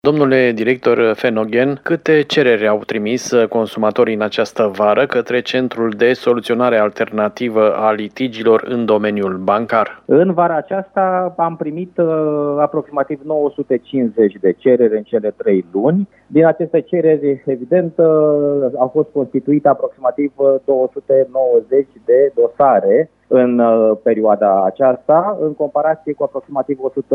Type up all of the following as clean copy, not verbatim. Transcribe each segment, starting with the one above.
Domnule director Fenogen, câte cereri au trimis consumatorii în această vară către Centrul de Soluționare Alternativă a Litigiilor în domeniul bancar? În vara aceasta am primit aproximativ 950 de cereri în cele 3 luni. Din aceste cereri, evident, au fost constituite aproximativ 290 de dosare în perioada aceasta, în comparație cu aproximativ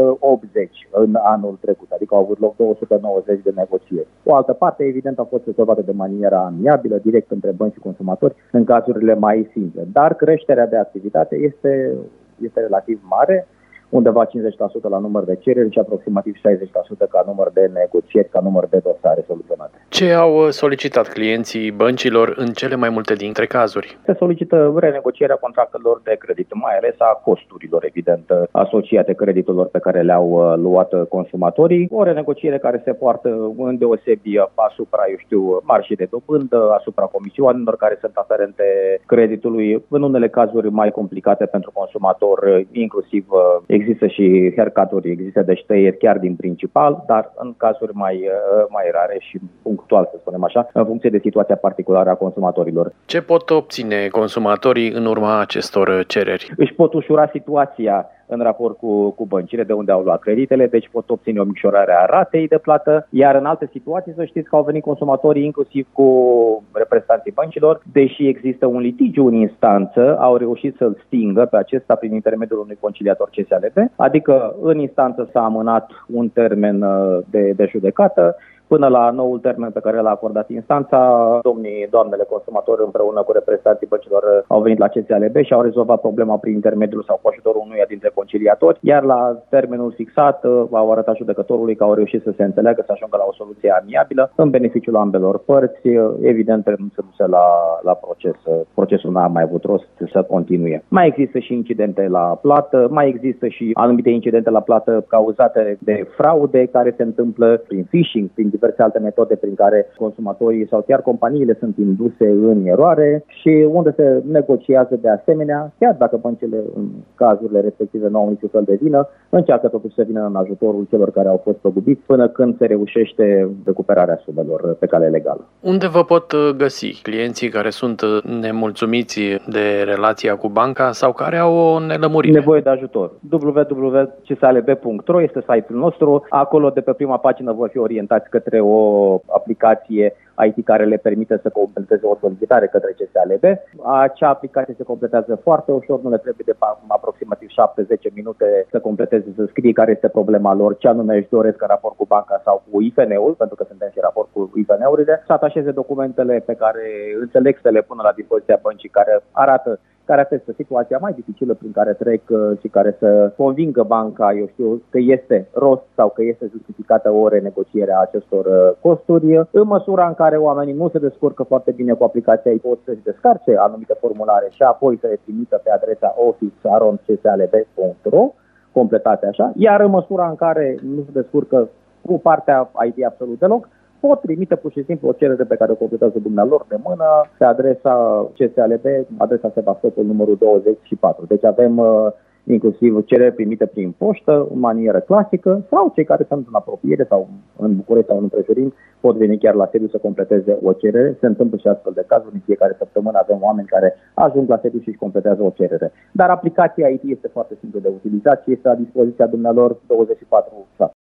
180 în anul trecut, adică au avut loc 290 de negocieri. O altă parte, evident, a fost rezolvată de manieră amiabilă, direct între bănci și consumatori, în cazurile mai simple. Dar creșterea de activitate este relativ mare, undeva 50% la număr de cereri și aproximativ 60% ca număr de negocieri, ca număr de dosare soluționate. Ce au solicitat clienții băncilor în cele mai multe dintre cazuri? Se solicită renegocierea contractelor de credit, mai ales a costurilor, evident, asociate creditelor pe care le-au luat consumatorii. O renegociere care se poartă îndeosebi asupra, marjei de dobândă, asupra comisioanelor care sunt aferente creditului, în unele cazuri mai complicate pentru consumator, inclusiv există și haircut-uri, există deci tăieri chiar din principal, dar în cazuri mai rare și punctual, să spunem așa, în funcție de situația particulară a consumatorilor. Ce pot obține consumatorii în urma acestor cereri? Își pot ușura situația în raport cu băncile de unde au luat creditele, deci pot obține o micșorare a ratei de plată, iar în alte situații să știți că au venit consumatorii inclusiv cu reprezentanții băncilor, deși există un litigiu în instanță, au reușit să-l stingă pe acesta prin intermediul unui conciliator CSLB, adică în instanță s-a amânat un termen de judecată, până la noul termen pe care l-a acordat instanța, doamnele consumatori împreună cu reprezentanții băncilor au venit la CSLB și au rezolvat problema prin intermediul sau cu ajutorul unuia dintre conciliatori, iar la termenul fixat au arătat judecătorului că au reușit să se înțeleagă, să ajungă la o soluție amiabilă în beneficiul ambelor părți, evident renunțându-se la proces. Procesul n-a mai avut rost să continue. Mai există și incidente la plată, mai există și anumite incidente la plată cauzate de fraude care se întâmplă prin phishing, prin diverse alte metode prin care consumatorii sau chiar companiile sunt induse în eroare și unde se negociază de asemenea, chiar dacă băncile în cazurile respective nu au niciun fel de vină, încearcă totuși să vină în ajutorul celor care au fost păgubiți până când se reușește recuperarea sumelor pe cale legală. Unde vă pot găsi clienții care sunt nemulțumiți de relația cu banca sau care au o nelămurire? Nevoie de ajutor. www.csalb.ro este site-ul nostru. Acolo de pe prima pagină vor fi orientați către o aplicație IT care le permite să completeze o solicitare către CSLB. Acea aplicație se completează foarte ușor, nu le trebuie de aproximativ 7-10 minute să completeze, să scrie care este problema lor, ce anume își doresc în raport cu banca sau cu IFN-ul, pentru că suntem și în raport cu IFN-urile, să atașeze documentele pe care înțeleg să le pună la dispoziția băncii, care atestă situația mai dificilă prin care trec și care să convingă banca, că este rost sau că este justificată o renegociere a acestor costuri. În măsura în care oamenii nu se descurcă foarte bine cu aplicația, ei pot să-și descarce anumite formulare și apoi să le trimită pe adresa office@csalb.ro, completate așa, iar în măsura în care nu se descurcă cu partea IT absolut deloc, pot trimite pur și simplu o cerere pe care o completează dumnealor de mână pe adresa CSLB, adresa Sebastopol numărul 24. Deci avem inclusiv cereri primite prin poștă, în manieră clasică, sau cei care sunt în apropiere sau în București sau în împrejurim pot veni chiar la sediu să completeze o cerere. Se întâmplă și astfel de cazuri. În fiecare săptămână avem oameni care ajung la sediu și își completează o cerere. Dar aplicația IT este foarte simplu de utilizat și este la dispoziția dumnealor 24/7.